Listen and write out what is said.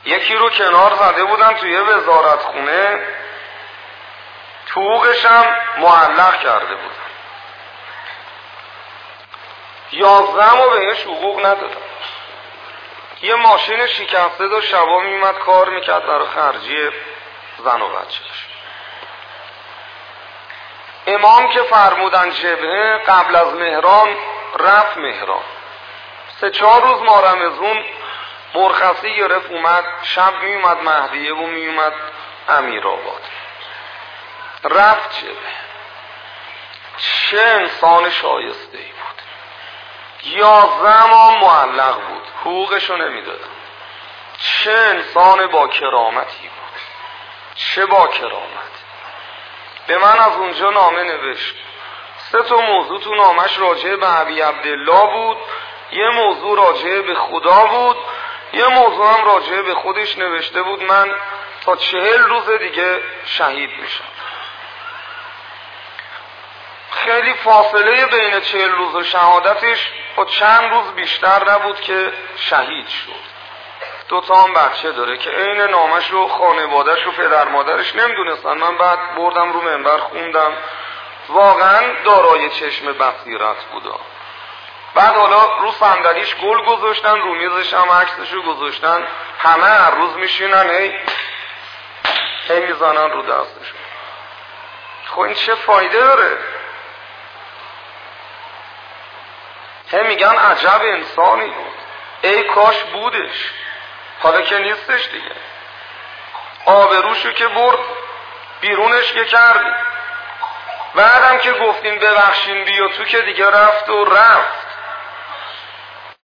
یکی رو کنار زده بودن توی وزارت خونه، حقوقش هم معلق کرده بودن. 11 رو بهش حقوق ندادن. یه ماشین شکسته داشت، شبا میومد کار میکرد برای خرجی زن و بچه‌ش. امام که فرمودن جبهه، قبل از مهران رفت مهران. 3-4 روز مارمزون مرخصی گرفت، اومد شب میومد مهدیه و میومد امیرآباد. رفت جبهه. چه انسان شایسته ای بود. 11 ماه معلق بود، حقوقشو نمیدادن. چه انسان با کرامتی بود، چه با کرامت. به من از اونجا نامه نوشت. 3 موضوع تو نامش راجع به ابی عبدالله بود، یه موضوع راجع به خدا بود، یه موضوع هم راجع به خودش نوشته بود من تا 40 روز دیگه شهید میشم. خیلی فاصله بین 40 روز و شهادتش با چند روز بیشتر نبود که شهید شد. 2 هم بچه داره که عین نامش رو خانواده‌ش و پدر مادرش نمیدونستن. من بعد بردم رو منبر خوندم، واقعا دارای چشم بصیرت بودا. بعد حالا رو صندلیش گل گذاشتن، رو میزش هم عکسشو گذاشتن، همه هر روز میشینن هی میزنن رو دستشون. خب این چه فایده داره؟ هی میگن عجب انسانی بود، ای کاش بودش، حالا که نیستش دیگه. آبروشو که برد بیرونش که کردی، بعدم که گفتین ببخشین بیا تو که دیگه رفت و رفت.